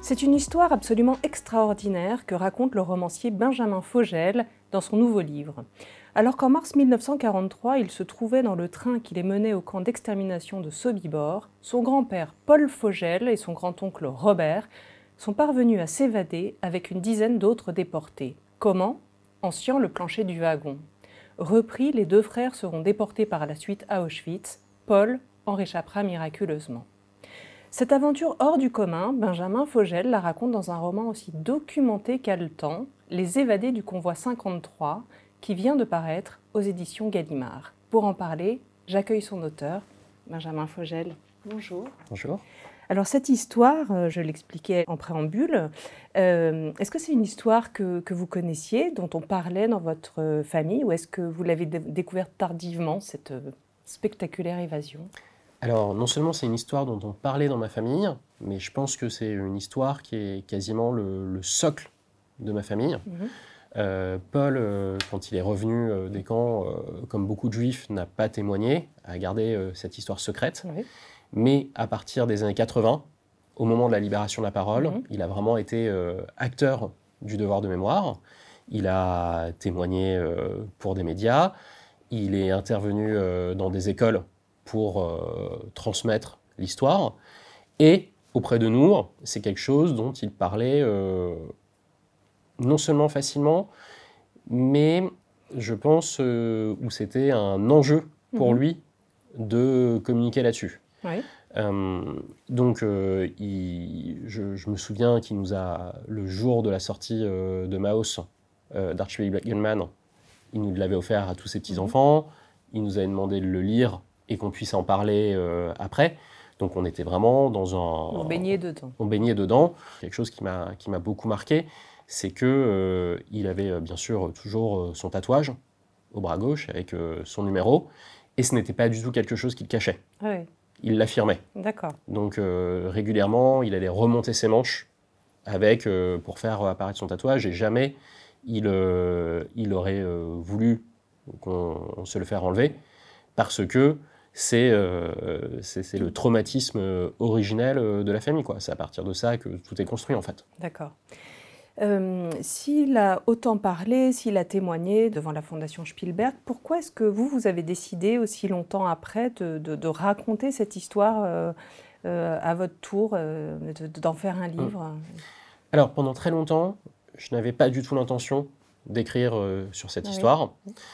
C'est une histoire absolument extraordinaire que raconte le romancier Benjamin Fogel dans son nouveau livre. Alors qu'en mars 1943, il se trouvait dans le train qui les menait au camp d'extermination de Sobibor, son grand-père Paul Fogel et son grand-oncle Robert sont parvenus à s'évader avec une dizaine d'autres déportés. Comment ? En sciant le plancher du wagon. Repris, les deux frères seront déportés par la suite à Auschwitz. Paul en réchappera miraculeusement. Cette aventure hors du commun, Benjamin Fogel la raconte dans un roman aussi documenté qu'haletant, Les évadés du convoi 53, qui vient de paraître aux éditions Gallimard. Pour en parler, j'accueille son auteur, Benjamin Fogel. Bonjour. Bonjour. Alors cette histoire, je l'expliquais en préambule, est-ce que c'est une histoire que vous connaissiez, dont on parlait dans votre famille, ou est-ce que vous l'avez découverte tardivement, cette spectaculaire évasion ? Alors, non seulement c'est une histoire dont on parlait dans ma famille, mais je pense que c'est une histoire qui est quasiment le socle de ma famille. Paul, quand il est revenu des camps, comme beaucoup de juifs, n'a pas témoigné, a gardé cette histoire secrète. Oui. Mais à partir des années 80, au moment de la libération de la parole, il a vraiment été acteur du devoir de mémoire. Il a témoigné pour des médias, il est intervenu dans des écoles pour transmettre l'histoire. Et auprès de nous, c'est quelque chose dont il parlait non seulement facilement, mais je pense où c'était un enjeu pour lui de communiquer là-dessus. Oui. Donc, je me souviens qu'il nous a, le jour de la sortie de Maus, d'Archibald Gunman, il nous l'avait offert à tous ses petits-enfants, il nous avait demandé de le lire et qu'on puisse en parler après. Donc on était vraiment dans un... On baignait dedans. On baignait dedans. Quelque chose qui m'a beaucoup marqué, c'est qu'il avait bien sûr toujours son tatouage au bras gauche avec son numéro, et ce n'était pas du tout quelque chose qu'il cachait. Oui. Il l'affirmait. D'accord. Donc régulièrement, il allait remonter ses manches avec, pour faire apparaître son tatouage, et jamais il aurait voulu qu'on se le fasse enlever, parce que c'est le traumatisme originel de la famille, quoi. C'est à partir de ça que tout est construit, en fait. D'accord. S'il a autant parlé, s'il a témoigné devant la Fondation Spielberg, pourquoi est-ce que vous avez décidé aussi longtemps après de raconter cette histoire à votre tour, d'en faire un livre ? Alors, pendant très longtemps, je n'avais pas du tout l'intention d'écrire sur cette histoire,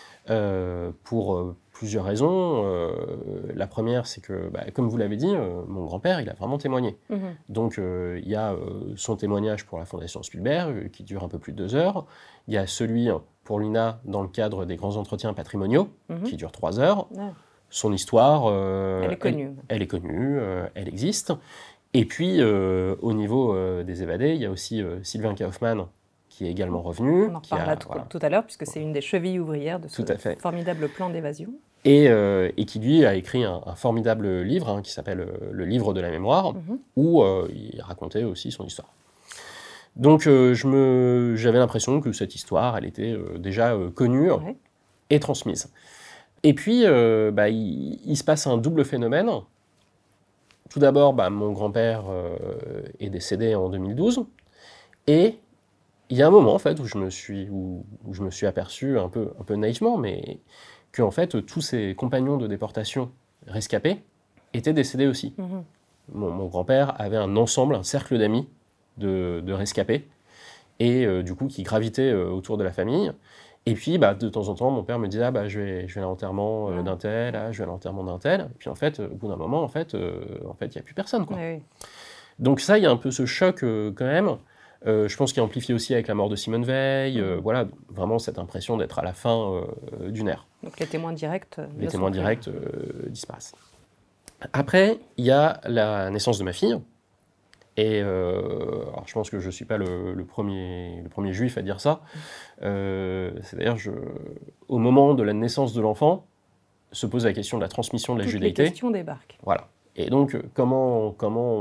pour plusieurs raisons. La première, c'est que, comme vous l'avez dit, mon grand-père, il a vraiment témoigné. Donc, il y a son témoignage pour la Fondation Spielberg, qui dure un peu plus de 2 heures. Il y a celui pour l'INA, dans le cadre des grands entretiens patrimoniaux, qui dure 3 heures. Son histoire, elle est connue. Elle est connue, elle existe. Et puis, au niveau des évadés, il y a aussi Sylvain Kaufmann, qui est également revenu. On en reparlera tout à l'heure, puisque c'est une des chevilles ouvrières de ce formidable plan d'évasion. Et qui, lui, a écrit un formidable livre qui s'appelle Le Livre de la mémoire, où il racontait aussi son histoire. Donc, j'avais l'impression que cette histoire, elle était déjà connue et transmise. Et puis, il se passe un double phénomène. Tout d'abord, mon grand-père est décédé en 2012, et il y a un moment en fait où je me suis aperçu un peu naïvement, mais que en fait tous ses compagnons de déportation rescapés étaient décédés aussi. Mon grand-père avait un cercle d'amis de rescapés, et du coup qui gravitaient autour de la famille. Et puis de temps en temps, mon père me disait je vais à l'enterrement d'un tel, je vais à l'enterrement d'un tel. Et puis en fait, au bout d'un moment, il n'y a plus personne, quoi. Oui. Donc ça, il y a un peu ce choc quand même. Je pense qu'il est amplifié aussi avec la mort de Simone Veil. Voilà, vraiment cette impression d'être à la fin d'une ère. Donc les témoins directs disparaissent. Après, il y a la naissance de ma fille. Et alors je pense que je ne suis pas le premier juif à dire ça. C'est d'ailleurs, au moment de la naissance de l'enfant, se pose la question de la transmission de la judaïté. Les questions débarquent. Voilà. Et donc, comment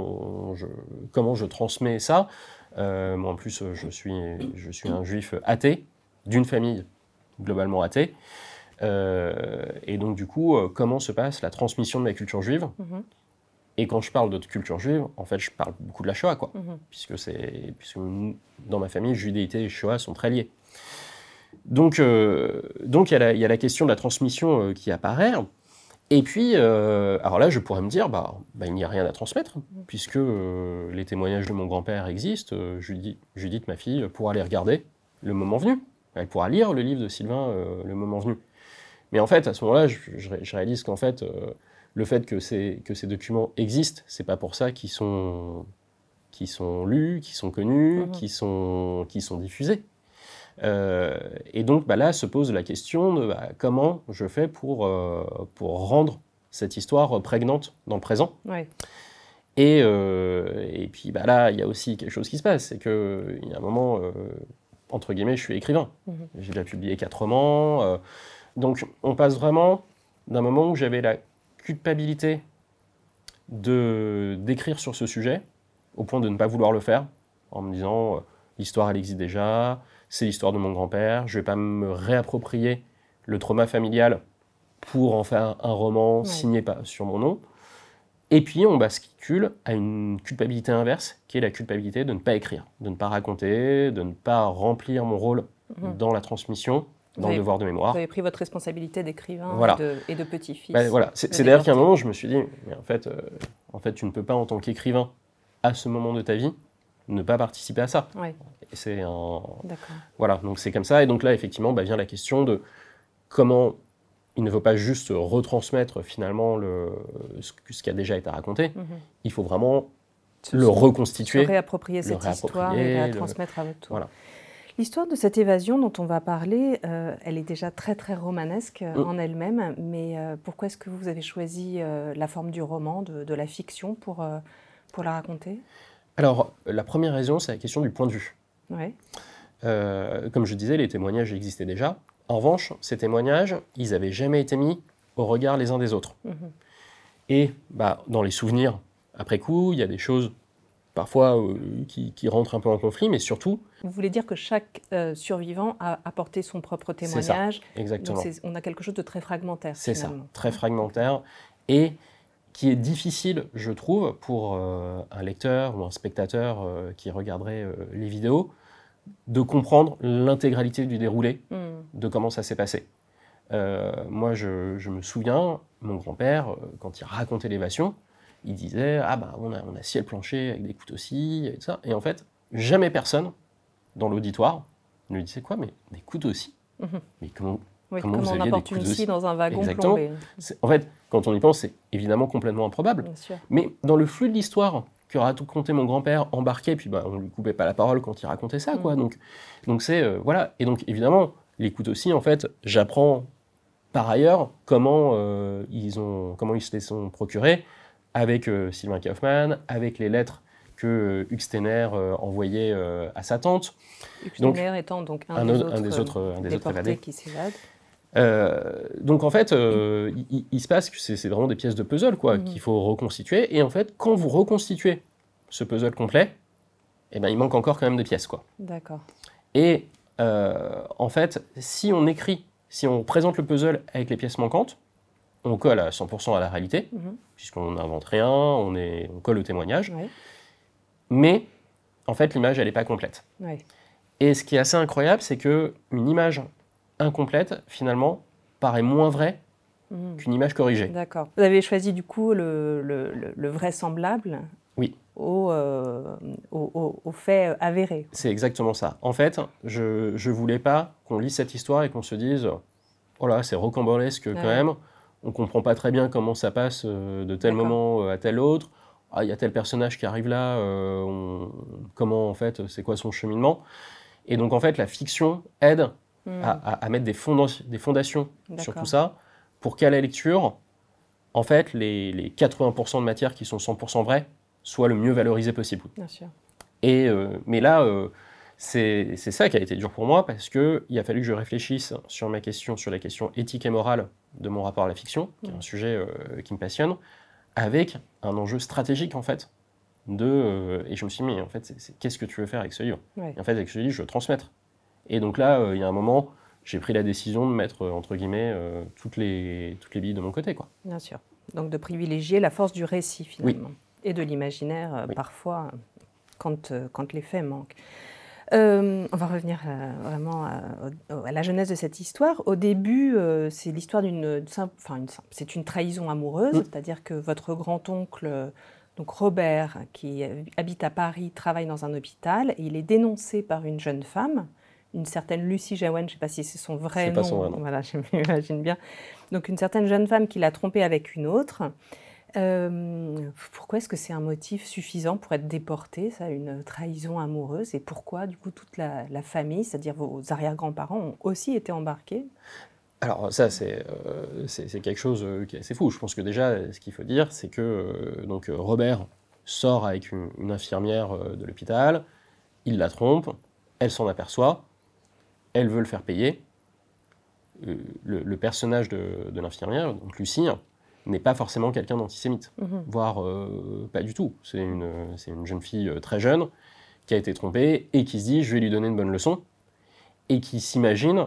je transmets ça ? Moi, en plus, je suis un juif athée, d'une famille globalement athée. Et donc, du coup, comment se passe la transmission de la culture juive ? Et quand je parle de culture juive, en fait, je parle beaucoup de la Shoah, quoi. Puisque dans ma famille, judéité et Shoah sont très liés. Donc il y a la question de la transmission qui apparaît. Et puis, alors là, je pourrais me dire, il n'y a rien à transmettre, puisque les témoignages de mon grand-père existent. Judith, ma fille, pourra les regarder le moment venu. Elle pourra lire le livre de Sylvain le moment venu. Mais en fait, à ce moment-là, je réalise qu'en fait, le fait que ces documents existent, c'est pas pour ça qu'ils sont lus, qu'ils sont connus, qu'ils sont diffusés. Et donc là se pose la question de comment je fais pour rendre cette histoire prégnante dans le présent. Ouais. Et puis là, il y a aussi quelque chose qui se passe, c'est qu'il y a un moment, entre guillemets, je suis écrivain. J'ai déjà publié 4 romans. Donc on passe vraiment d'un moment où j'avais la culpabilité d'écrire sur ce sujet, au point de ne pas vouloir le faire, en me disant l'histoire elle existe déjà, c'est l'histoire de mon grand-père, je ne vais pas me réapproprier le trauma familial pour en faire un roman signé sur mon nom. Et puis on bascule à une culpabilité inverse, qui est la culpabilité de ne pas écrire, de ne pas raconter, de ne pas remplir mon rôle dans la transmission, dans le devoir de mémoire. Vous avez pris votre responsabilité d'écrivain et de petit-fils. Voilà. C'est d'ailleurs qu'à un moment, je me suis dit, mais en fait, tu ne peux pas, en tant qu'écrivain, à ce moment de ta vie, ne pas participer à ça. Ouais. Et c'est un... D'accord. Voilà, donc c'est comme ça. Et donc là, effectivement, vient la question de comment il ne faut pas juste retransmettre finalement ce qui a déjà été raconté. Il faut vraiment le reconstituer. Se réapproprier cette histoire et la transmettre à votre tour. Voilà. L'histoire de cette évasion dont on va parler, elle est déjà très très romanesque en elle-même, mais pourquoi est-ce que vous avez choisi la forme du roman, de la fiction pour la raconter ? Alors, la première raison, c'est la question du point de vue. Ouais. Comme je disais, les témoignages existaient déjà. En revanche, ces témoignages, ils n'avaient jamais été mis au regard les uns des autres. Et dans les souvenirs, après coup, il y a des choses parfois qui rentrent un peu en conflit, mais surtout... Vous voulez dire que chaque survivant a apporté son propre témoignage. C'est ça, exactement. Donc on a quelque chose de très fragmentaire. C'est finalement. Ça, très fragmentaire, et qui est difficile, je trouve, pour un lecteur ou un spectateur qui regarderait les vidéos, de comprendre l'intégralité du déroulé de comment ça s'est passé. Moi, je me souviens, mon grand-père, quand il racontait l'évasion, il disait « Ah on a scié le plancher avec des couteaux-scies, et tout ça ». Et en fait, jamais personne dans l'auditoire ne lui disait « Quoi, mais des couteaux-scies Mais comment vous on aviez apporte des une scie dans un wagon Exactement. plombé. En fait, quand on y pense, c'est évidemment complètement improbable. Bien sûr. Mais dans le flux de l'histoire que racontait mon grand-père, embarqué, puis on lui coupait pas la parole quand il racontait ça, quoi. Donc c'est voilà. Et donc évidemment, les couteaux-scies, en fait, j'apprends par ailleurs comment ils se les sont procurés avec Sylvain Kaufmann, avec les lettres que Hugues Steiner envoyait à sa tante. Hugues Steiner étant donc un des autres évadés qui s'évadent. Donc en fait, il se passe que c'est vraiment des pièces de puzzle qu'il faut reconstituer. Et en fait, quand vous reconstituez ce puzzle complet, il manque encore quand même des pièces, quoi. D'accord. Et en fait, si on présente le puzzle avec les pièces manquantes, on colle à 100% à la réalité, puisqu'on n'invente rien, on colle au témoignage. Ouais. Mais en fait, l'image, elle n'est pas complète. Ouais. Et ce qui est assez incroyable, c'est qu'une image incomplète, finalement, paraît moins vraie qu'une image corrigée. D'accord. Vous avez choisi du coup le vraisemblable au fait avéré. C'est exactement ça. En fait, je ne voulais pas qu'on lise cette histoire et qu'on se dise « Oh là, c'est rocambolesque quand même, on ne comprend pas très bien comment ça passe de tel moment à tel autre. Ah, il y a tel personnage qui arrive là, comment en fait, c'est quoi son cheminement ?» Et donc en fait, la fiction aide à mettre des fondations sur tout ça, pour qu'à la lecture, en fait, les 80% de matière qui sont 100% vraies soient le mieux valorisées possible. Bien sûr. Mais là, c'est ça qui a été dur pour moi, parce qu'il a fallu que je réfléchisse sur la question éthique et morale de mon rapport à la fiction, qui est un sujet qui me passionne, avec un enjeu stratégique, en fait, et je me suis dit, mais en fait, qu'est-ce que tu veux faire avec ce livre ? Et en fait, avec ce livre, je veux transmettre. Et donc là, il y a un moment, j'ai pris la décision de mettre, entre guillemets, toutes les billes de mon côté, quoi. Bien sûr. Donc de privilégier la force du récit finalement, Oui. et de l'imaginaire Oui. parfois quand les faits manquent. On va revenir vraiment à la genèse de cette histoire. Au début, c'est l'histoire c'est une trahison amoureuse, c'est-à-dire que votre grand-oncle, donc Robert, qui habite à Paris, travaille dans un hôpital, et il est dénoncé par une jeune femme, une certaine Lucie Jaouen, je ne sais pas si c'est son vrai nom. C'est pas son vrai nom. Voilà, je m'imagine bien. Donc une certaine jeune femme qui l'a trompé avec une autre. Pourquoi est-ce que c'est un motif suffisant pour être déporté, ça, une trahison amoureuse? Et pourquoi, du coup, toute la famille, c'est-à-dire vos arrière-grands-parents, ont aussi été embarqués? Alors ça, c'est quelque chose qui est assez fou. Je pense que déjà, ce qu'il faut dire, c'est que Robert sort avec une infirmière de l'hôpital, il la trompe, elle s'en aperçoit, elle veut le faire payer. Le personnage de l'infirmière, donc Lucie, n'est pas forcément quelqu'un d'antisémite, voire pas du tout. C'est une jeune fille très jeune qui a été trompée et qui se dit « je vais lui donner une bonne leçon » et qui s'imagine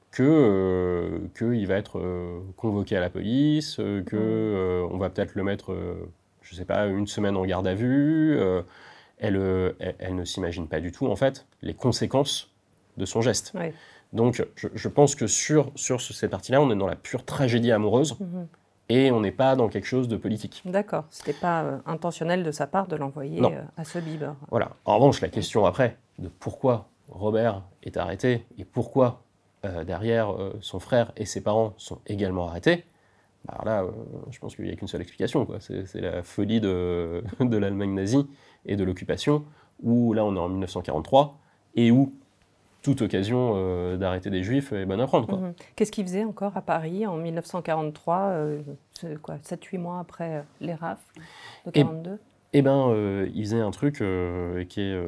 qu'il va être convoqué à la police, qu'on va peut-être le mettre, je sais pas, une semaine en garde à vue. Elle ne s'imagine pas du tout, en fait, les conséquences de son geste. Ouais. Donc, je pense que sur cette partie-là, on est dans la pure tragédie amoureuse et on n'est pas dans quelque chose de politique. D'accord, c'était pas intentionnel de sa part de l'envoyer à ce Bieber. Voilà. En revanche, la question après de pourquoi Robert est arrêté et pourquoi derrière son frère et ses parents sont également arrêtés, alors là, je pense qu'il n'y a qu'une seule explication, quoi. C'est la folie de l'Allemagne nazie et de l'occupation, où là on est en 1943 et où toute occasion d'arrêter des juifs est bonne à prendre, quoi. Qu'est-ce qu'il faisait encore à Paris en 1943, 7-8 mois après les rafles de 1942? Il faisait un truc qui est...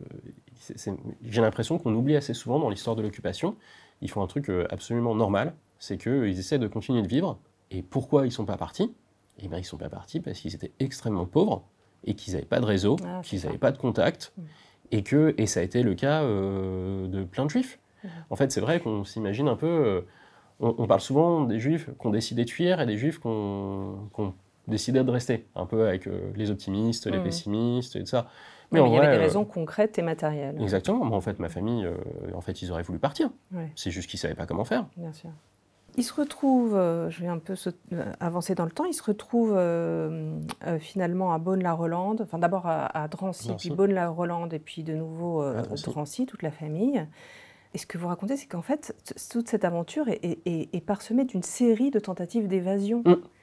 j'ai l'impression qu'on oublie assez souvent dans l'histoire de l'occupation. Ils font un truc absolument normal, c'est qu'ils essaient de continuer de vivre. Et pourquoi ils ne sont pas partis? Ils ne sont pas partis parce qu'ils étaient extrêmement pauvres et qu'ils n'avaient pas de réseau, qu'ils n'avaient pas de contact. Et ça a été le cas de plein de juifs. En fait, c'est vrai qu'on s'imagine un peu... on parle souvent des juifs qui ont décidé de fuir et des juifs qui ont décidé de rester, un peu avec les optimistes, les pessimistes et tout ça. Mais il y avait des raisons concrètes et matérielles. Exactement. Moi, en fait, ma famille, ils auraient voulu partir. Ouais. C'est juste qu'ils ne savaient pas comment faire. Bien sûr. Il se retrouve, je vais un peu avancer dans le temps, il se retrouve finalement à Beaune-la-Rolande, enfin d'abord à Drancy, puis Beaune-la-Rolande, et puis de nouveau Drancy, toute la famille. Et ce que vous racontez, c'est qu'en fait, toute cette aventure est parsemée d'une série de tentatives d'évasion.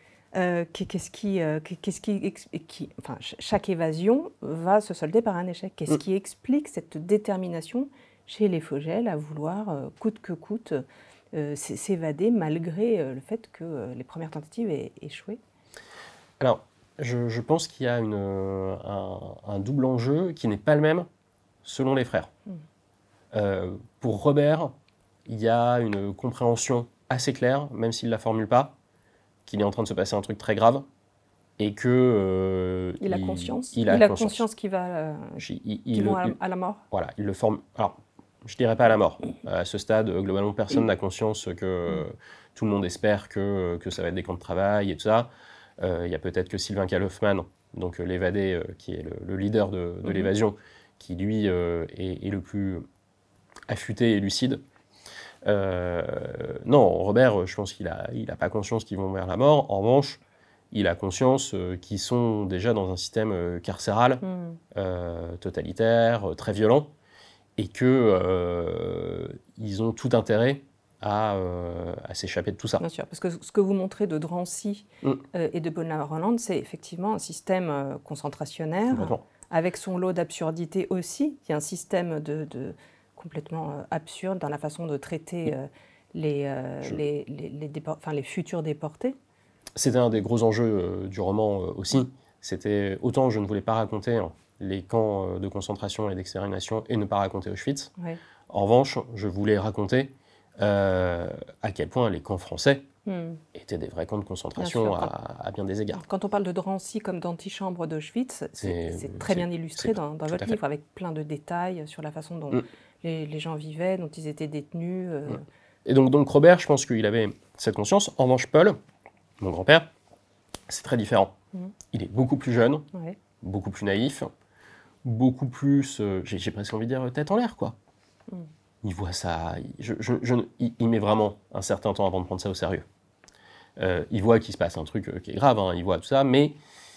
Chaque évasion va se solder par un échec. Qu'est-ce qui explique cette détermination chez les Fogel à vouloir, coûte que coûte, s'évader malgré le fait que les premières tentatives aient échoué? Alors, je pense qu'il y a un double enjeu qui n'est pas le même selon les frères. Pour Robert, il y a une compréhension assez claire, même s'il ne la formule pas, qu'il est en train de se passer un truc très grave et que... il a conscience. Il a conscience qu'il va à la mort. Voilà, il le forme... Alors, je ne dirais pas à la mort. À ce stade, globalement, personne n'a conscience que tout le monde espère que ça va être des camps de travail et tout ça. Il y a peut-être que Sylvain Kaufmann, donc l'évadé, qui est le leader de l'évasion, qui lui est le plus affûté et lucide. Non, Robert, je pense qu'il n'a pas conscience qu'ils vont vers la mort. En revanche, il a conscience qu'ils sont déjà dans un système carcéral, totalitaire, très violent, et qu'ils ont tout intérêt à s'échapper de tout ça. Bien sûr, parce que ce que vous montrez de Drancy et de Beaune-la-Rolande, c'est effectivement un système concentrationnaire, avec son lot d'absurdité aussi. Il y a un système complètement absurde dans la façon de traiter les futurs déportés. C'était un des gros enjeux du roman aussi. C'était autant je ne voulais pas raconter les camps de concentration et d'extermination et ne pas raconter Auschwitz. Ouais. En revanche, je voulais raconter à quel point les camps français étaient des vrais camps de concentration à bien des égards. Quand on parle de Drancy comme d'antichambre d'Auschwitz, c'est très bien illustré dans votre livre, avec plein de détails sur la façon dont les gens vivaient, dont ils étaient détenus. Et donc Robert, je pense qu'il avait cette conscience. En revanche, Paul, mon grand-père, c'est très différent. Il est beaucoup plus jeune, beaucoup plus naïf, beaucoup plus, j'ai presque envie de dire, tête en l'air, quoi. Il voit ça, il met vraiment un certain temps avant de prendre ça au sérieux. Il voit qu'il se passe un truc qui est grave, hein, il voit tout ça, mais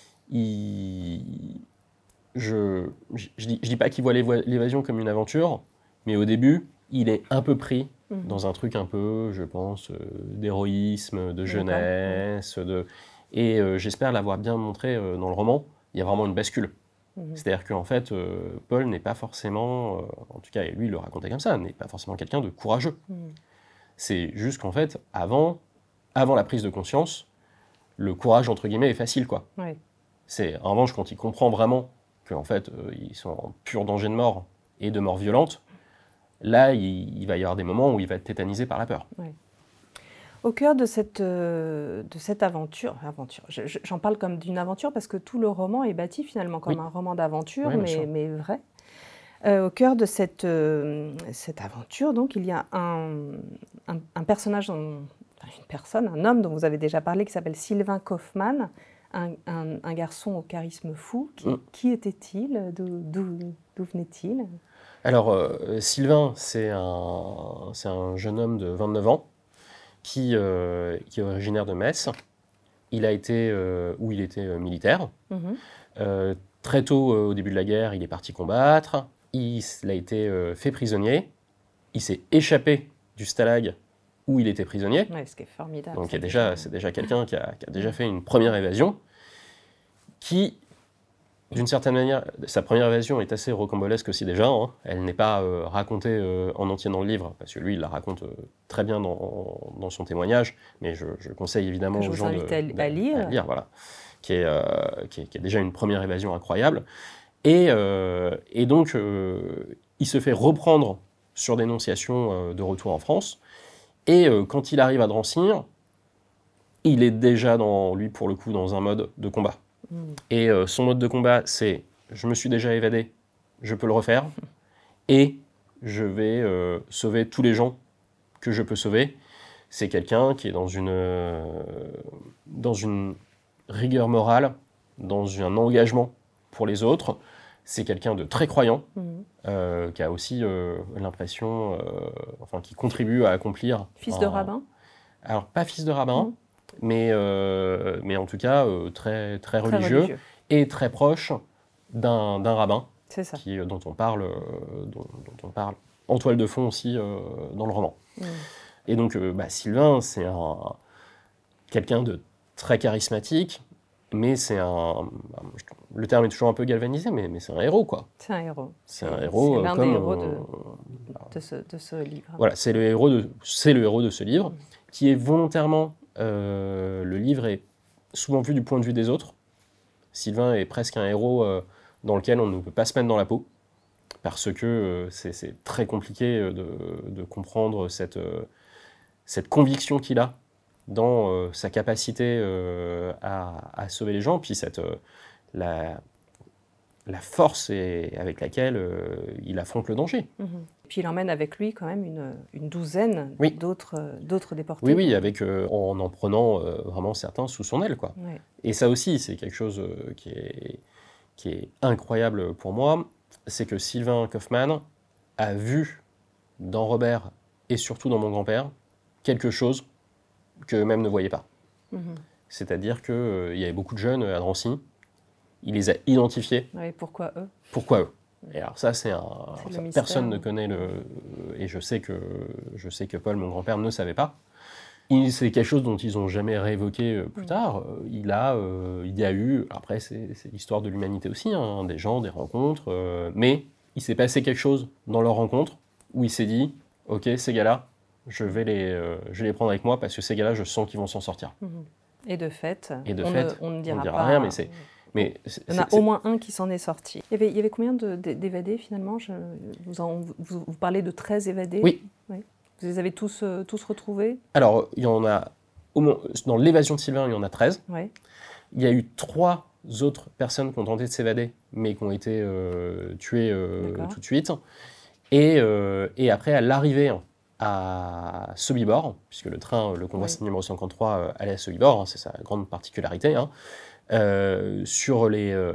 je dis pas qu'il voit l'évasion comme une aventure, mais au début, il est un peu pris dans un truc un peu, je pense, d'héroïsme, de jeunesse, et j'espère l'avoir bien montré dans le roman. Il y a vraiment une bascule. C'est-à-dire qu'en fait, Paul n'est pas forcément, en tout cas, lui il le racontait comme ça, n'est pas forcément quelqu'un de courageux. C'est juste qu'en fait, avant la prise de conscience, le courage, entre guillemets, est facile, quoi. C'est, en revanche, quand il comprend vraiment qu'en fait, ils sont en pur danger de mort, et de mort violente, là, il va y avoir des moments où il va être tétanisé par la peur. Au cœur de cette aventure, j'en parle comme d'une aventure parce que tout le roman est bâti finalement comme un roman d'aventure, mais vrai. Au cœur de cette aventure, donc, il y a un personnage, un homme dont vous avez déjà parlé, qui s'appelle Sylvain Kaufmann, un garçon au charisme fou. Qui était-il? D'où venait-il? Alors, Sylvain, c'est un jeune homme de 29 ans qui est originaire de Metz. Il a été, où il était militaire. Très tôt, au début de la guerre, il est parti combattre. Il a été fait prisonnier. Il s'est échappé du stalag où il était prisonnier. Ce qui est formidable. Donc c'est déjà quelqu'un qui a déjà fait une première évasion, qui, d'une certaine manière, sa première évasion est assez rocambolesque aussi déjà. Hein. Elle n'est pas racontée en entier dans le livre, parce que lui, il la raconte très bien dans son témoignage, mais je conseille évidemment aux gens à lire, voilà, qui est déjà une première évasion incroyable. Et donc, il se fait reprendre sur dénonciation de retour en France, et quand il arrive à Drancy, il est déjà, lui, pour le coup, dans un mode de combat. Et son mode de combat, c'est « je me suis déjà évadé, je peux le refaire, et je vais sauver tous les gens que je peux sauver ». C'est quelqu'un qui est dans une rigueur morale, dans un engagement pour les autres. C'est quelqu'un de très croyant, qui a aussi l'impression, qui contribue à accomplir... Fils de rabbin? Alors, pas fils de rabbin, mais en tout cas très, très religieux et très proche d'un rabbin, dont on parle en toile de fond aussi dans le roman. Et donc Sylvain, c'est quelqu'un de très charismatique, mais le terme est toujours un peu galvanisé, mais c'est un héros, quoi. C'est un héros. C'est un héros. C'est l'un des héros de ce livre. Voilà, c'est le héros de ce livre, qui est volontairement... le livre est souvent vu du point de vue des autres. Sylvain est presque un héros dans lequel on ne peut pas se mettre dans la peau, parce que c'est très compliqué de comprendre cette conviction qu'il a dans sa capacité à sauver les gens, puis la force avec laquelle il affronte le danger. Puis il emmène avec lui quand même une douzaine d'autres déportés. Oui, en prenant vraiment certains sous son aile, quoi. Et ça aussi, c'est quelque chose qui est incroyable pour moi, c'est que Sylvain Kaufmann a vu dans Robert, et surtout dans mon grand-père, quelque chose qu'eux-mêmes ne voyaient pas. C'est-à-dire qu'il y avait beaucoup de jeunes à Drancy, il les a identifiés. Pourquoi eux? Pourquoi eux? Et alors ça, personne ne connaît et je sais que Paul, mon grand-père, ne savait pas. C'est quelque chose dont ils n'ont jamais réévoqué plus tard. Il y a eu, après c'est l'histoire de l'humanité aussi, hein, des gens, des rencontres, mais il s'est passé quelque chose dans leur rencontre où il s'est dit, ok, ces gars-là, je vais les prendre avec moi parce que ces gars-là, je sens qu'ils vont s'en sortir. Et de fait, on ne dira pas rien, mais il y en a au moins un qui s'en est sorti. Il y avait combien d'évadés finalement? Vous parlez de 13 évadés? Oui. Vous les avez tous retrouvés? Alors, il y en a, dans l'évasion de Sylvain, il y en a 13. Il y a eu 3 autres personnes qui ont tenté de s'évader, mais qui ont été tuées tout de suite. Et après, à l'arrivée à Sobibor, puisque le convoi numéro 53 allait à Sobibor, c'est sa grande particularité, sur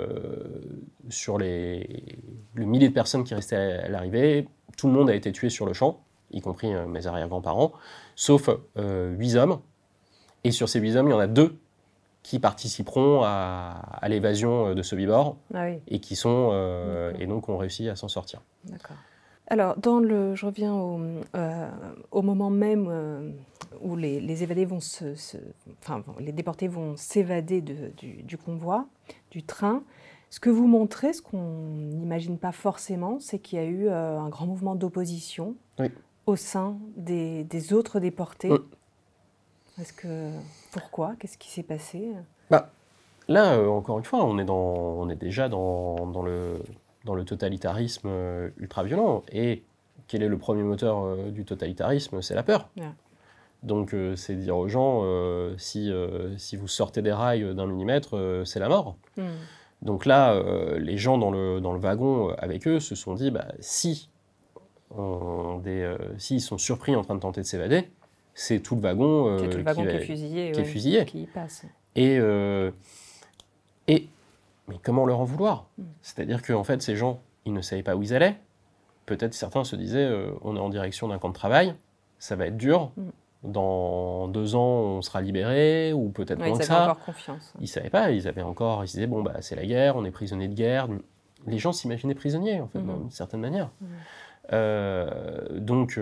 le millier de personnes qui restaient à l'arrivée, tout le monde a été tué sur le champ, y compris mes arrière-grands-parents, sauf 8 hommes. Et sur ces 8 hommes, il y en a 2 qui participeront à l'évasion de Sobibor et qui sont et donc ont réussi à s'en sortir. D'accord. Alors, je reviens au moment même où les évadés vont les déportés vont s'évader du convoi, du train. Ce que vous montrez, ce qu'on n'imagine pas forcément, c'est qu'il y a eu un grand mouvement d'opposition au sein des autres déportés. Pourquoi ? Qu'est-ce qui s'est passé ? Là, encore une fois, on est déjà dans le totalitarisme ultra-violent. Et quel est le premier moteur du totalitarisme ? C'est la peur. Donc c'est dire aux gens, si vous sortez des rails d'un millimètre, c'est la mort. Donc là, les gens dans le wagon avec eux se sont dit, s'ils sont surpris en train de tenter de s'évader, c'est tout le wagon, qui est fusillé, qui y passe. Mais comment leur en vouloir ? C'est-à-dire qu'en fait, ces gens, ils ne savaient pas où ils allaient. Peut-être certains se disaient, on est en direction d'un camp de travail, ça va être dur. Dans 2 ans, on sera libéré, ou peut-être moins que ça. Ils avaient encore confiance. Ils ne savaient pas, ils disaient, c'est la guerre, on est prisonnier de guerre. Les gens s'imaginaient prisonniers, en fait, d'une certaine manière. Donc,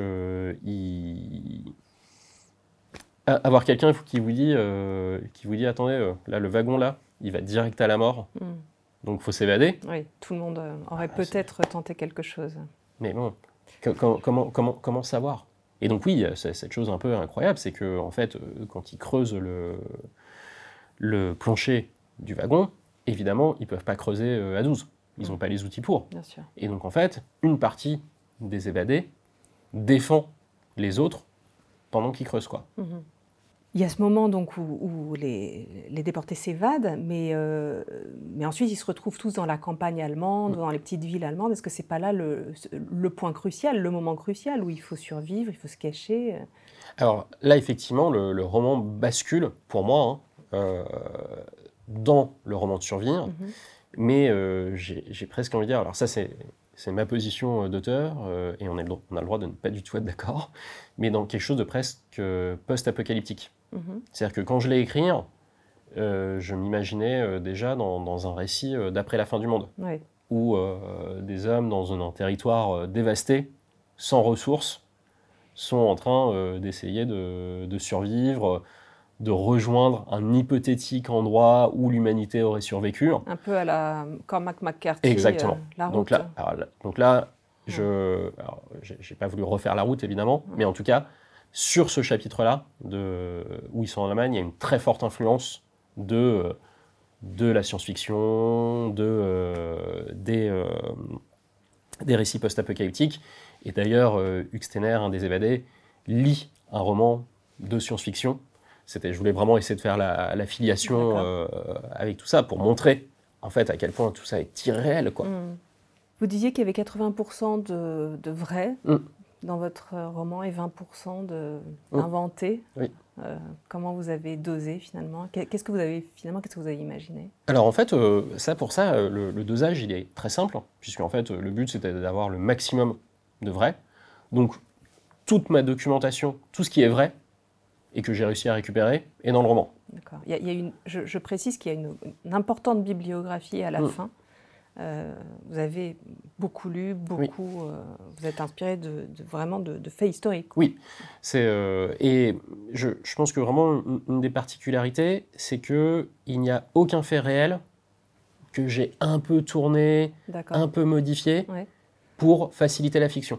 avoir quelqu'un qui vous dit, attendez, là, le wagon, là, il va direct à la mort, donc il faut s'évader. Oui, tout le monde aurait peut-être tenté quelque chose. Mais bon, comment savoir ? Et donc oui, c'est cette chose un peu incroyable, c'est que en fait, quand ils creusent le plancher du wagon, évidemment, ils ne peuvent pas creuser à 12. Ils n'ont pas les outils pour. Bien sûr. Et donc en fait, une partie des évadés défend les autres pendant qu'ils creusent, quoi. Il y a ce moment donc où les déportés s'évadent, mais ensuite ils se retrouvent tous dans la campagne allemande, dans les petites villes allemandes. Est-ce que c'est pas là le point crucial, le moment crucial où il faut survivre, il faut se cacher ? Alors là, effectivement, le roman bascule, pour moi, dans le roman de survivre, mais j'ai presque envie de dire, alors ça c'est ma position d'auteur, et on a le droit de ne pas du tout être d'accord, mais dans quelque chose de presque post-apocalyptique. C'est-à-dire que quand je l'ai écrit, je m'imaginais déjà dans un récit d'après la fin du monde, où des hommes dans un territoire dévasté, sans ressources, sont en train d'essayer de survivre, de rejoindre un hypothétique endroit où l'humanité aurait survécu. Un peu comme Mac McCarthy. Exactement. La route. Donc là, j'ai pas voulu refaire la route, évidemment, mais en tout cas, sur ce chapitre-là, où ils sont en Allemagne, il y a une très forte influence de la science-fiction, des récits post-apocalyptiques. Et d'ailleurs, Hugues Steiner, un des évadés, lit un roman de science-fiction. Je voulais vraiment essayer de faire la filiation avec tout ça, pour montrer en fait à quel point tout ça est irréel, quoi. Vous disiez qu'il y avait 80% de vrai dans votre roman et 20% d'inventé. Oui. Comment vous avez dosé finalement ? Qu'est-ce que vous avez imaginé ? Alors en fait, le dosage, il est très simple, puisque en fait, le but c'était d'avoir le maximum de vrai. Donc toute ma documentation, tout ce qui est vrai, et que j'ai réussi à récupérer, est dans le roman. D'accord. Je précise qu'il y a une importante bibliographie à la fin. Vous avez beaucoup lu, vous êtes inspiré vraiment de faits historiques. Oui, et je pense que vraiment une des particularités, c'est qu'il n'y a aucun fait réel que j'ai un peu tourné, un peu modifié, pour faciliter la fiction.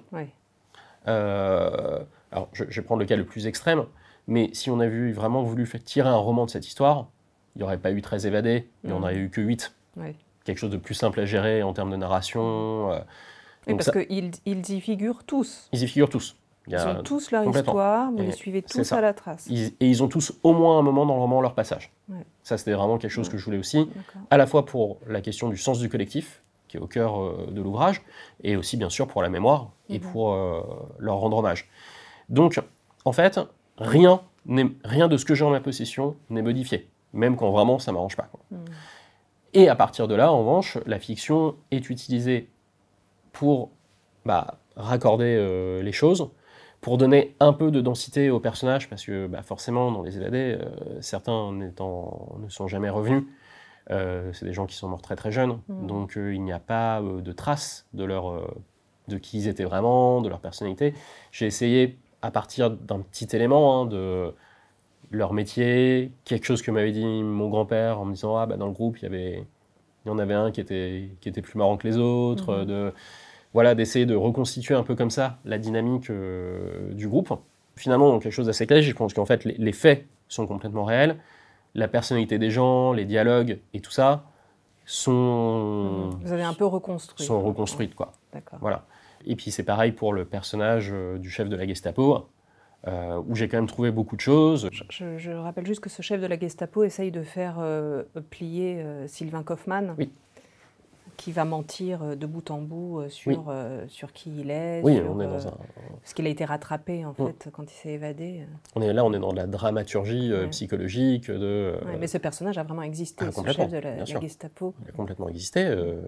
Alors, je vais prendre le cas le plus extrême, mais si on avait vraiment voulu tirer un roman de cette histoire, il n'y aurait pas eu 13 évadés, il n'y en aurait eu que 8. Quelque chose de plus simple à gérer en termes de narration. Parce qu'ils y figurent tous. Ils y figurent tous. Ils ont tous leur histoire, vous les suivez tous à la trace. Et ils ont tous au moins un moment dans le roman leur passage. Ça, c'était vraiment quelque chose que je voulais aussi, à la fois pour la question du sens du collectif, qui est au cœur de l'ouvrage, et aussi bien sûr pour la mémoire et pour leur rendre hommage. Donc, en fait, rien de ce que j'ai en ma possession n'est modifié, même quand vraiment ça ne m'arrange pas, quoi. Et à partir de là, en revanche, la fiction est utilisée pour raccorder les choses, pour donner un peu de densité aux personnages, parce que forcément, dans Les Évadés, certains ne sont jamais revenus. C'est des gens qui sont morts très très jeunes, donc il n'y a pas de traces de qui ils étaient vraiment, de leur personnalité. J'ai essayé, à partir d'un petit élément, de leur métier, quelque chose que m'avait dit mon grand-père en me disant dans le groupe il y en avait un qui était plus marrant que les autres, d'essayer de reconstituer un peu comme ça la dynamique du groupe. Finalement, donc, quelque chose d'assez clair, je pense qu'en fait les faits sont complètement réels, la personnalité des gens, les dialogues et tout ça sont... Vous avez un peu reconstruit. Sont reconstruites, quoi. D'accord. Voilà. Et puis c'est pareil pour le personnage du chef de la Gestapo, où j'ai quand même trouvé beaucoup de choses. Je rappelle juste que ce chef de la Gestapo essaye de faire plier Sylvain Kaufmann, oui. Qui va mentir de bout en bout sur qui il est, oui, on est dans parce qu'il a été rattrapé en fait quand il s'est évadé. On est dans de la dramaturgie psychologique. Mais ce personnage a vraiment existé, ce chef de la Gestapo. Il a complètement existé.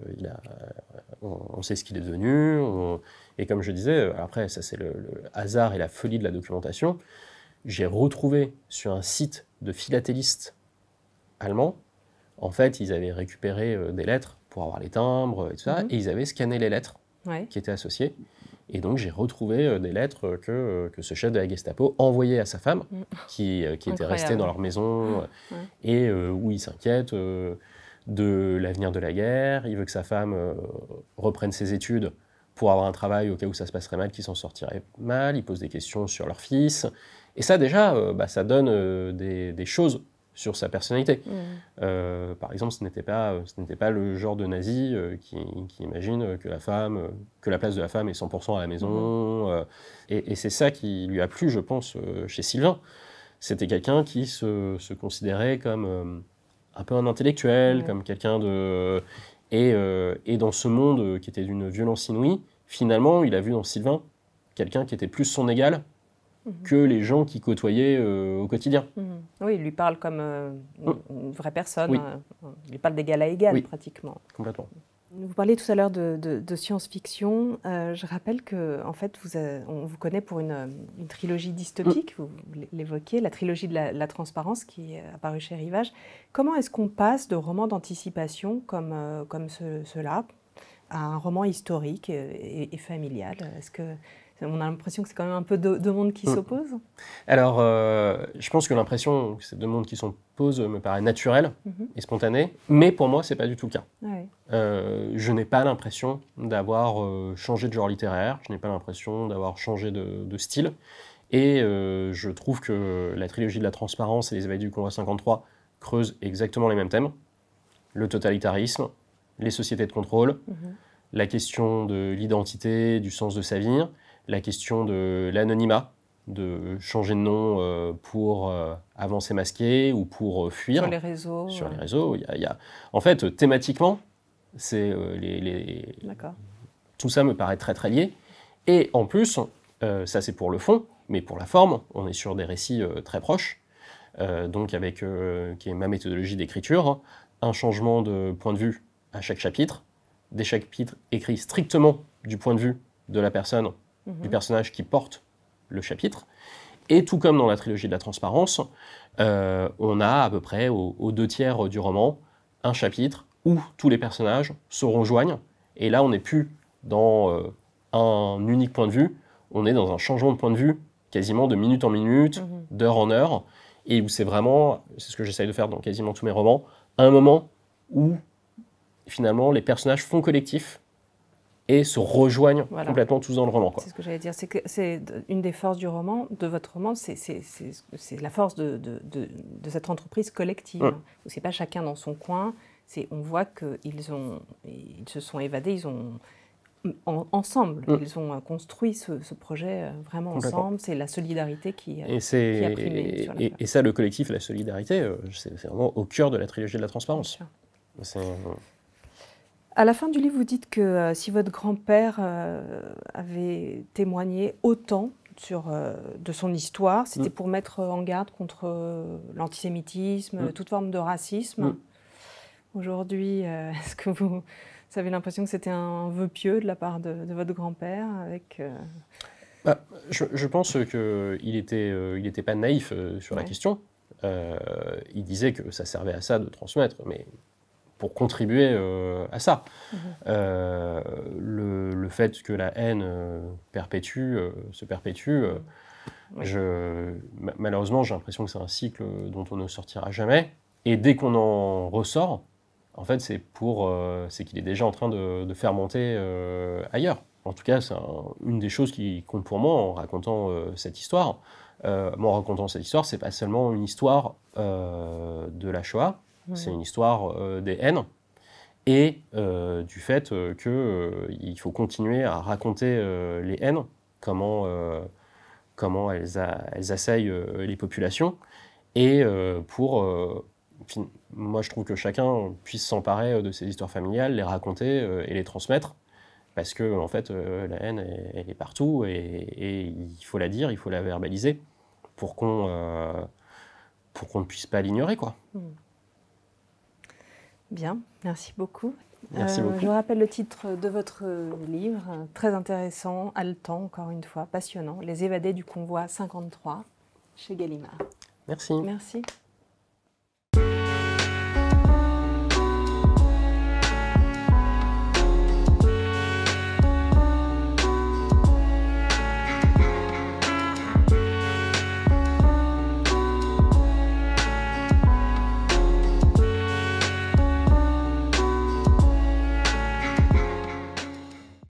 On sait ce qu'il est devenu. Et comme je disais, après, ça c'est le hasard et la folie de la documentation. J'ai retrouvé sur un site de philatélistes allemands, en fait, ils avaient récupéré des lettres pour avoir les timbres et tout ça, et ils avaient scanné les lettres qui étaient associées. Et donc j'ai retrouvé des lettres que ce chef de la Gestapo envoyait à sa femme, qui était restée dans leur maison, et où il s'inquiète de l'avenir de la guerre. Il veut que sa femme reprenne ses études pour avoir un travail au cas où ça se passerait mal, qu'il s'en sortirait mal. Il pose des questions sur leur fils. Et ça déjà, ça donne des choses sur sa personnalité. Par exemple, ce n'était pas le genre de nazi qui imagine que la place de la femme est 100% à la maison. Et c'est ça qui lui a plu, je pense, chez Sylvain. C'était quelqu'un qui se considérait comme un peu un intellectuel, comme quelqu'un de... Et dans ce monde qui était d'une violence inouïe, finalement, il a vu dans Sylvain quelqu'un qui était plus son égal que les gens qui côtoyaient au quotidien. Oui, il lui parle comme une vraie personne. Oui. Il lui parle d'égal à égal, pratiquement. Complètement. Vous parliez tout à l'heure de science-fiction. Je rappelle qu'en fait, on vous connaît pour une trilogie dystopique, vous l'évoquiez, la trilogie de la transparence qui est apparue chez Rivage. Comment est-ce qu'on passe de romans d'anticipation comme ceux-là à un roman historique et familial? Est-ce que on a l'impression que c'est quand même un peu deux mondes qui s'opposent? Alors, je pense que l'impression que ces deux mondes qui s'opposent me paraît naturelle et spontanée, mais pour moi, c'est pas du tout le cas. Je n'ai pas l'impression d'avoir changé de genre littéraire, je n'ai pas l'impression d'avoir changé de style, et je trouve que la trilogie de la transparence et les éveils du Convoi 53 creusent exactement les mêmes thèmes. Le totalitarisme, les sociétés de contrôle, la question de l'identité, du sens de sa vie, la question de l'anonymat, de changer de nom pour avancer masqué ou pour fuir. Sur les réseaux. Sur les réseaux. En fait, thématiquement, tout ça me paraît très très lié. Et en plus, ça c'est pour le fond, mais pour la forme, on est sur des récits très proches, donc avec qui est ma méthodologie d'écriture, un changement de point de vue à chaque chapitre, des chapitres écrits strictement du point de vue de la personne, du personnage qui porte le chapitre. Et tout comme dans la trilogie de la transparence, on a à peu près aux 2/3 du roman un chapitre où tous les personnages se rejoignent. Et là, on n'est plus dans un unique point de vue, on est dans un changement de point de vue quasiment de minute en minute, d'heure en heure, et où c'est ce que j'essaye de faire dans quasiment tous mes romans, un moment où finalement les personnages font collectif et se rejoignent complètement tous dans le roman. C'est ce que j'allais dire, c'est que c'est une des forces du roman, de votre roman, c'est la force de cette entreprise collective. C'est pas chacun dans son coin, on voit qu'ils se sont évadés, ensemble, ils ont construit ce projet vraiment ensemble, c'est la solidarité qui a primé sur la place. Et ça, le collectif et la solidarité, c'est vraiment au cœur de la trilogie de la transparence. À la fin du livre, vous dites que si votre grand-père avait témoigné autant de son histoire, c'était pour mettre en garde contre l'antisémitisme, toute forme de racisme. Aujourd'hui, est-ce que vous avez l'impression que c'était un vœu pieux de la part de votre grand-père avec, je pense qu'il était pas naïf sur la question. Il disait que ça servait à ça de transmettre, mais pour contribuer à ça. Le fait que la haine se perpétue, malheureusement, j'ai l'impression que c'est un cycle dont on ne sortira jamais. Et dès qu'on en ressort, en fait, c'est qu'il est déjà en train de faire monter ailleurs. En tout cas, c'est une des choses qui compte pour moi en racontant cette histoire. Moi, en racontant cette histoire, c'est pas seulement une histoire de la Shoah, c'est une histoire des haines et du fait qu'il faut continuer à raconter les haines, comment elles assaillent les populations, et moi je trouve que chacun puisse s'emparer de ces histoires familiales, les raconter et les transmettre, parce que en fait la haine elle est partout et il faut la dire, il faut la verbaliser pour qu'on ne puisse pas l'ignorer, quoi. Bien, merci beaucoup. Merci beaucoup. Je rappelle le titre de votre livre, très intéressant, haletant, encore une fois, passionnant, Les évadés du convoi 53, chez Gallimard. Merci. Merci.